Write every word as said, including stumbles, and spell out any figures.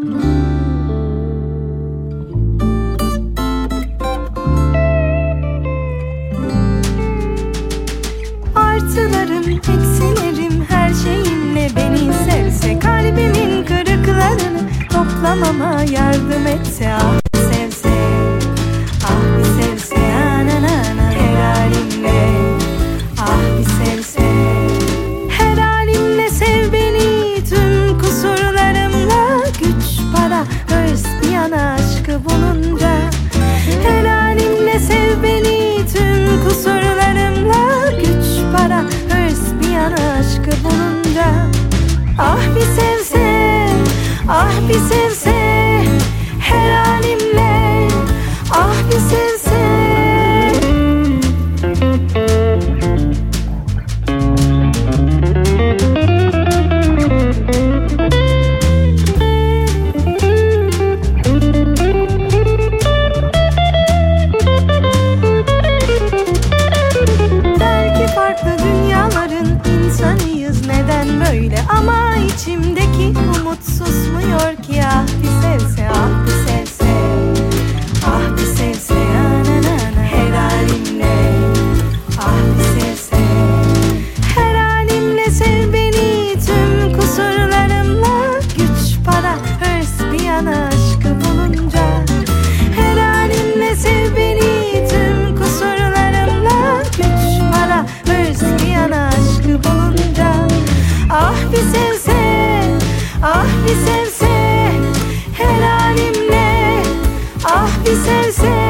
Artılarım, eksilerim, her şeyimle beni sevse, kalbimin kırıklarını toplamama yardım etse. Ah bir sevse, ah bir sevse, ananana, her halimle. Ah bir sevse, her halimle sev beni, tüm kusurlarımla. Güç, para, hırs bir yana aşkı bulunca. Her halimle sev beni, tüm kusurlarımla. Güç, para, hırs bir yana aşkı bulunca. Ah bir sevse, ah bir sevse, her halimle. Ah bir sevse. Belki farklı dünyaların insanıyız, neden böyle? Ama içimdeki umut susmuyor ki. Ah bir sevse, ah bir sevse, ah bir sevse, ananana, her halimle. Ah bir sevse, her halimle sev beni, tüm kusurlarımla. Güç, para, hırs bir yana aşkı bulunca. Her halimle sev beni, tüm kusurlarımla. Güç, para, hırs bir yana aşkı bulunca. Ah bir sevse, ah bir sevse, her halimle. Ah bir sevse.